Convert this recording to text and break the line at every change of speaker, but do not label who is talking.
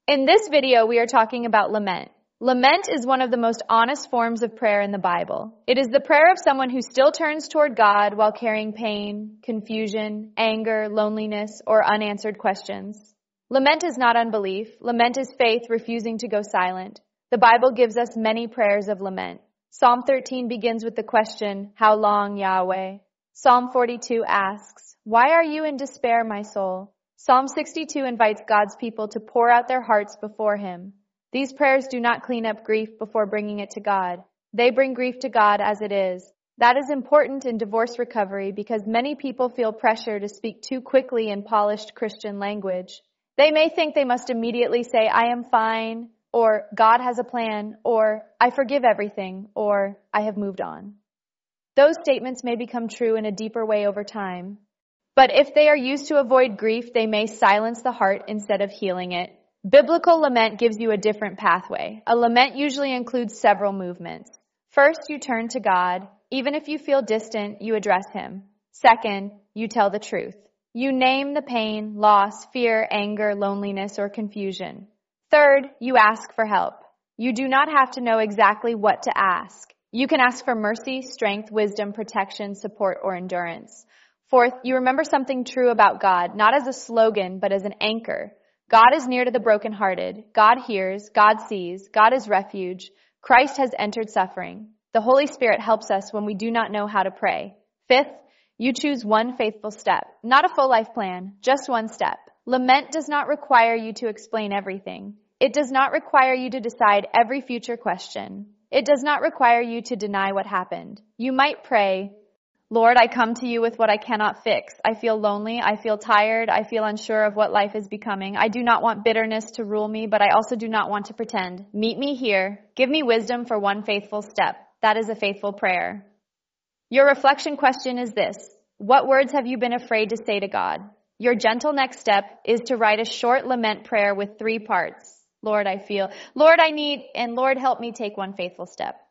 In this video, we are talking about lament. Lament is one of the most honest forms of prayer in the Bible. It is the prayer of someone who still turns toward God while carrying pain, confusion, anger, loneliness, or unanswered questions. Lament is not unbelief. Lament is faith refusing to go silent. The Bible gives us many prayers of lament. Psalm 13 begins with the question, "How long, Yahweh?" Psalm 42 asks, "Why are you in despair, my soul?" Psalm 62 invites God's people to pour out their hearts before Him. These prayers do not clean up grief before bringing it to God. They bring grief to God as it is. That is important in divorce recovery because many people feel pressure to speak too quickly in polished Christian language. They may think they must immediately say, "I am fine," or "God has a plan," or "I forgive everything," or "I have moved on." Those statements may become true in a deeper way over time. But if they are used to avoid grief, they may silence the heart instead of healing it. Biblical lament gives you a different pathway. A lament usually includes several movements. First, you turn to God. Even if you feel distant, you address Him. Second, you tell the truth. You name the pain, loss, fear, anger, loneliness, or confusion. Third, you ask for help. You do not have to know exactly what to ask. You can ask for mercy, strength, wisdom, protection, support, or endurance. Fourth, you remember something true about God, not as a slogan, but as an anchor. God is near to the brokenhearted. God hears. God sees. God is refuge. Christ has entered suffering. The Holy Spirit helps us when we do not know how to pray. Fifth, you choose one faithful step. Not a full life plan, just one step. Lament does not require you to explain everything. It does not require you to decide every future question. It does not require you to deny what happened. You might pray, "Lord, I come to you with what I cannot fix. I feel lonely. I feel tired. I feel unsure of what life is becoming. I do not want bitterness to rule me, but I also do not want to pretend. Meet me here. Give me wisdom for one faithful step." That is a faithful prayer. Your reflection question is this: what words have you been afraid to say to God? Your gentle next step is to write a short lament prayer with 3 parts. Lord, I feel, Lord, I need, and Lord, help me take one faithful step.